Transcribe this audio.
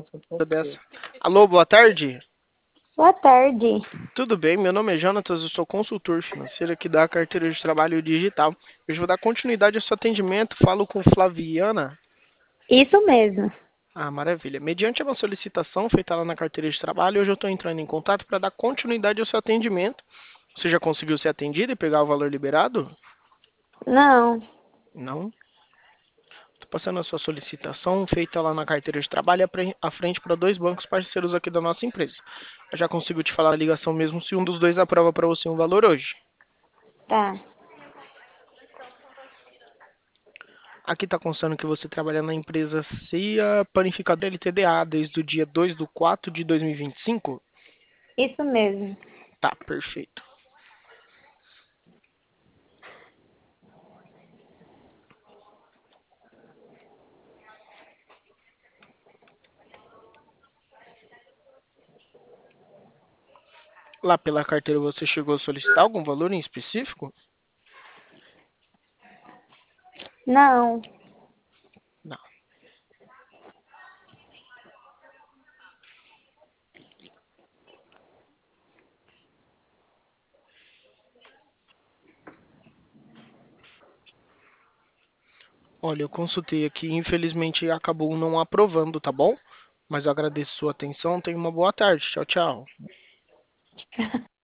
Dessa. Alô, boa tarde. Boa tarde. Tudo bem? Meu nome é Jonatas, eu sou consultor financeiro aqui da carteira de trabalho digital. Hoje vou dar continuidade ao seu atendimento. Falo com Flaviana. Isso mesmo. Ah, maravilha. Mediante uma solicitação feita lá na carteira de trabalho, hoje eu estou entrando em contato para dar continuidade ao seu atendimento. Você já conseguiu ser atendido e pegar o valor liberado? Não. Não. Estou passando a sua solicitação feita lá na carteira de trabalho à frente para dois bancos parceiros aqui da nossa empresa. Eu já consigo te falar a ligação mesmo se um dos dois aprova para você um valor hoje. Tá. Aqui está constando que você trabalha na empresa CIA Panificadora LTDA desde o dia 2/4/2025. Isso mesmo. Tá, perfeito. Lá pela carteira você chegou a solicitar algum valor em específico? Não. Não. Olha, eu consultei aqui, infelizmente acabou não aprovando, tá bom? Mas eu agradeço sua atenção, tenha uma boa tarde. Tchau, tchau.